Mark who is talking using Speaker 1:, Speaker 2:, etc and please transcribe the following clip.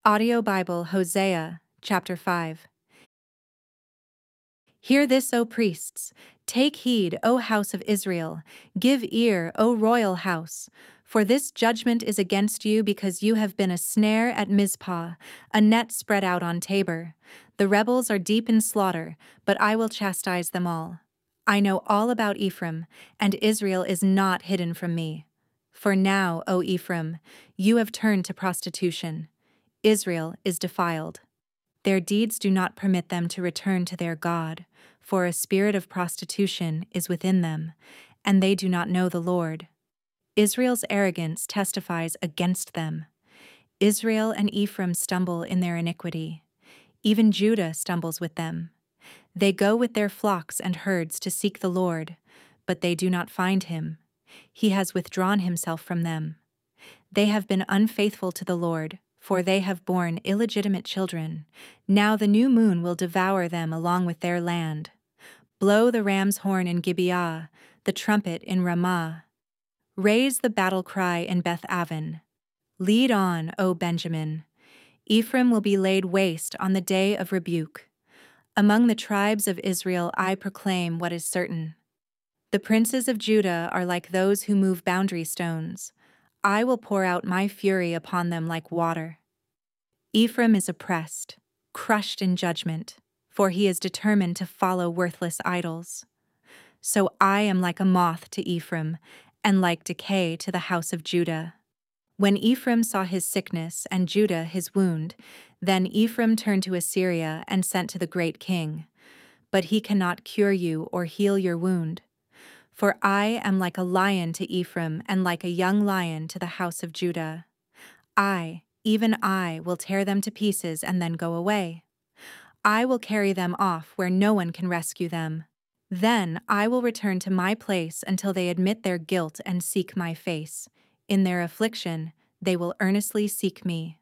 Speaker 1: Audio Bible Hosea, chapter 5. Hear this, O priests. Take heed, O house of Israel. Give ear, O royal house. For this judgment is against you because you have been a snare at Mizpah, a net spread out on Tabor. The rebels are deep in slaughter, but I will chastise them all. I know all about Ephraim, and Israel is not hidden from me. For now, O Ephraim, you have turned to prostitution. Israel is defiled. Their deeds do not permit them to return to their God, for a spirit of prostitution is within them, and they do not know the Lord. Israel's arrogance testifies against them. Israel and Ephraim stumble in their iniquity. Even Judah stumbles with them. They go with their flocks and herds to seek the Lord, but they do not find him. He has withdrawn himself from them. They have been unfaithful to the Lord, for they have borne illegitimate children. Now the new moon will devour them along with their land. Blow the ram's horn in Gibeah, the trumpet in Ramah. Raise the battle cry in Beth Aven. Lead on, O Benjamin. Ephraim will be laid waste on the day of rebuke. Among the tribes of Israel I proclaim what is certain. The princes of Judah are like those who move boundary stones. I will pour out my fury upon them like water. Ephraim is oppressed, crushed in judgment, for he is determined to follow worthless idols. So I am like a moth to Ephraim, and like decay to the house of Judah. When Ephraim saw his sickness and Judah his wound, then Ephraim turned to Assyria and sent to the great king. But he cannot cure you or heal your wound. For I am like a lion to Ephraim and like a young lion to the house of Judah. I, even I, will tear them to pieces and then go away. I will carry them off where no one can rescue them. Then I will return to my place until they admit their guilt and seek my face. In their affliction, they will earnestly seek me.